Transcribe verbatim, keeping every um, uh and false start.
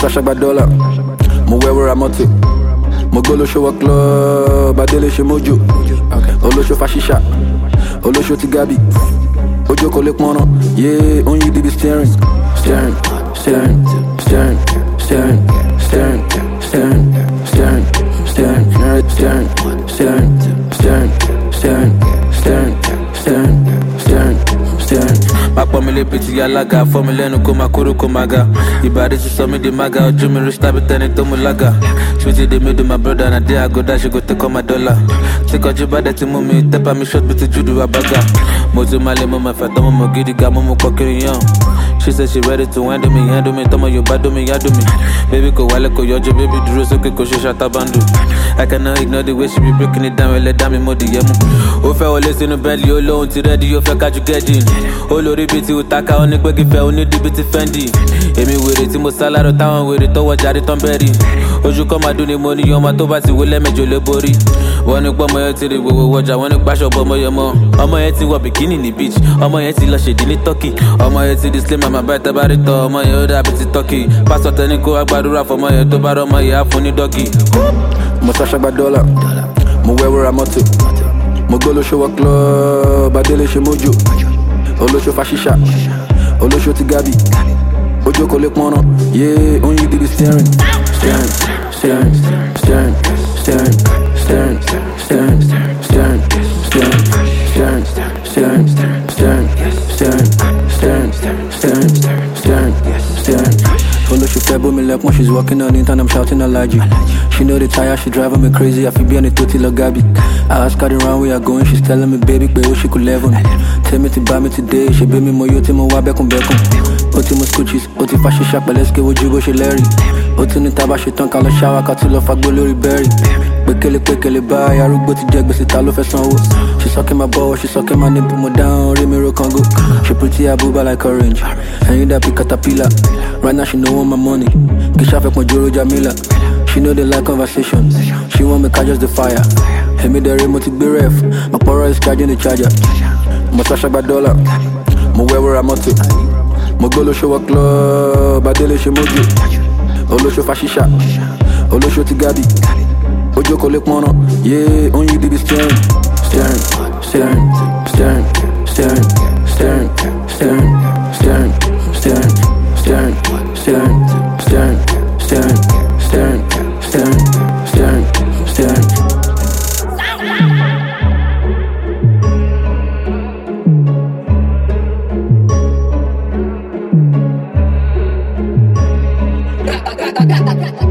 Shagba dollar, mo wear I'm out. Mo go lo show a club, Adele she mojo. Olo show fashisha, Olo show tigabi. Ojo collect mono, yeah, on you did the steering, steering, steering, steering, steering, steering, steering, steering, steering, steering, steering, steering, steering, steering, steering, steering, steering. Papa me le petit alaga, formule no koma kuru komaga. Ibadi to some the maga, or Jimmy Rich stab it and to mulaga. Sweetie they made my brother and a day I go dash go take on my dollar. Take out your bad to mummy, tap me shot with the judo abaga. Mozu male mama fatama mo gidi gamo mo kokiri young. She said she ready to handle me, handle me, tama you bad me, yadu me. Baby go wale ko yojo, baby duro so ke ko she shata bandu. I cannot ignore the way she be breaking it down, let down me modi yemu. O fe wole sinu belly, o lo unti ready, o fe ka you get in. O lori biti utaka, o nikwe gife, o ni di biti fendi. Emi were ti mo salaro, tawon were to wa jari ton berry. Oju ko ma do ni money, yo ma to ba ti wole mejo le bori. Wọ́n ní pọ́ ọmọ yẹn ti rí gbogbo wọjà, wọ́n ní pàṣọ bọ́ ọmọ yẹn mọ́. Ọmọ yẹn ti wọ bikini ní beach, ọmọ yẹn ti lọ ṣèdí ní turkey. Ọmọ yẹn ti di slim mama bá tẹ́ bá rí tọ́, ọmọ yẹn ó dàbí ti turkey. Pásọ̀ tẹ́ni kó agbádúrà fọmọ yẹn tó bá rọmọ yẹn á fún ní dọ́gì. Mo Shagba dollar, mo wear I'm out. Mo go lo show a club, Adele she mojo. Olo show fashisha, Olo show tigabi. Ojo collect mono, yeah, on you did the steering, steering, steering, steering, steering, steering, steering, steering, steering, steering, steering, steering, steering, steering, steering, steering. Olo she pebble me like when she's walking on it and I'm shouting allergy. She know the tire, she driving me crazy. I feel be on the toti like Gabi. I ask her the round we are going, she's telling me baby, baby, she could level. Tell me to buy me today, she baby mo yo, mo wa bekum bekum. Oti mo scoochies, oti fashisha, but let's get with you, she Larry. Oti ni taba she tonka la shower, cut to love a glory berry. Bekele bekele buy, I root to jack, but it's all over some wood. She sucking my ball, she sucking my nipple, mo down, Remiro Congo. She pretty abuba like orange, and you that pick caterpillar. Right now she know want my money, Gisha fek mo Joro Jamila. She know they like conversation, she want me catch just the fire. Hey me the remote to be ref, my power is charging the charger. Mo Shagba dollar, mo wear I'm out. Mo go lo show a club, Adele she mojo. Olo show fashisha, Olo show tigabi. Ojo collect mono, yeah, on you did the steering, steering, steering, steering, steering, steering, steering, steering, steering, steering, steering, steering, steering, steering, steering, steering, steering. Gata, gata, gata, gata.